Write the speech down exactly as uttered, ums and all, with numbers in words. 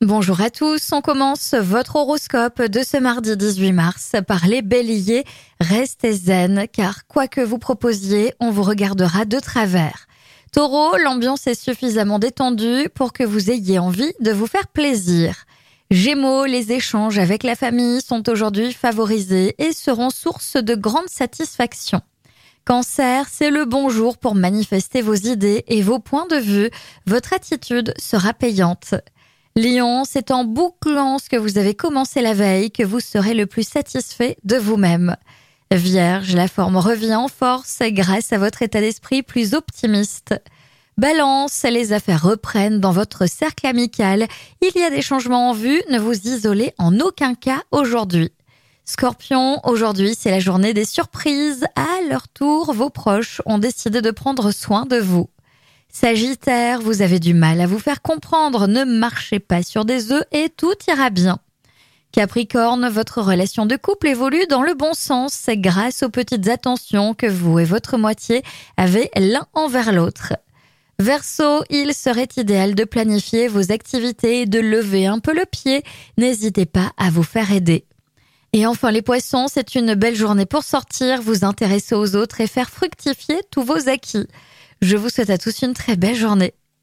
Bonjour à tous, on commence votre horoscope de ce mardi dix-huit mars par les béliers. Restez zen car quoi que vous proposiez, on vous regardera de travers. Taureau, l'ambiance est suffisamment détendue pour que vous ayez envie de vous faire plaisir. Gémeaux, les échanges avec la famille sont aujourd'hui favorisés et seront source de grande satisfaction. Cancer, c'est le bon jour pour manifester vos idées et vos points de vue. Votre attitude sera payante. Lion, c'est en bouclant ce que vous avez commencé la veille que vous serez le plus satisfait de vous-même. Vierge, la forme revient en force grâce à votre état d'esprit plus optimiste. Balance, les affaires reprennent dans votre cercle amical. Il y a des changements en vue, ne vous isolez en aucun cas aujourd'hui. Scorpion, aujourd'hui c'est la journée des surprises. À leur tour, vos proches ont décidé de prendre soin de vous. Sagittaire, vous avez du mal à vous faire comprendre, ne marchez pas sur des œufs et tout ira bien. Capricorne, votre relation de couple évolue dans le bon sens, c'est grâce aux petites attentions que vous et votre moitié avez l'un envers l'autre. Verseau, il serait idéal de planifier vos activités et de lever un peu le pied, n'hésitez pas à vous faire aider. Et enfin les poissons, c'est une belle journée pour sortir, vous intéresser aux autres et faire fructifier tous vos acquis. Je vous souhaite à tous une très belle journée.